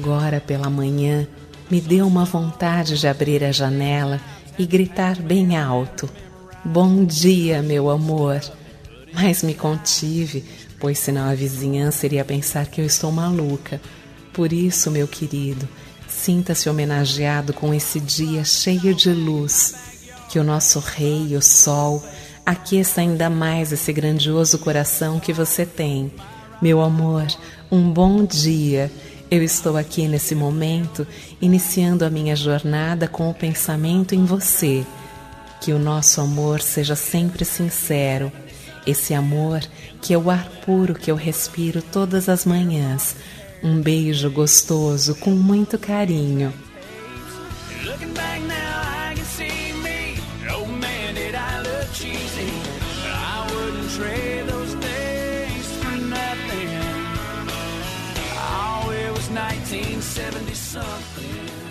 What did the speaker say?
agora pela manhã me deu uma vontade de abrir a janela e gritar bem alto: "Bom dia, meu amor!" Mas me contive, pois senão a vizinhança iria pensar que eu estou maluca. Por isso, meu querido, sinta-se homenageado com esse dia cheio de luz. Que o nosso rei, o sol, aqueça ainda mais esse grandioso coração que você tem. Meu amor, um bom dia. Eu estou aqui nesse momento, iniciando a minha jornada com o pensamento em você. Que o nosso amor seja sempre sincero. Esse amor que é o ar puro que eu respiro todas as manhãs. Um beijo gostoso com muito carinho. Trade those days for nothing. Oh, it was 1970 something.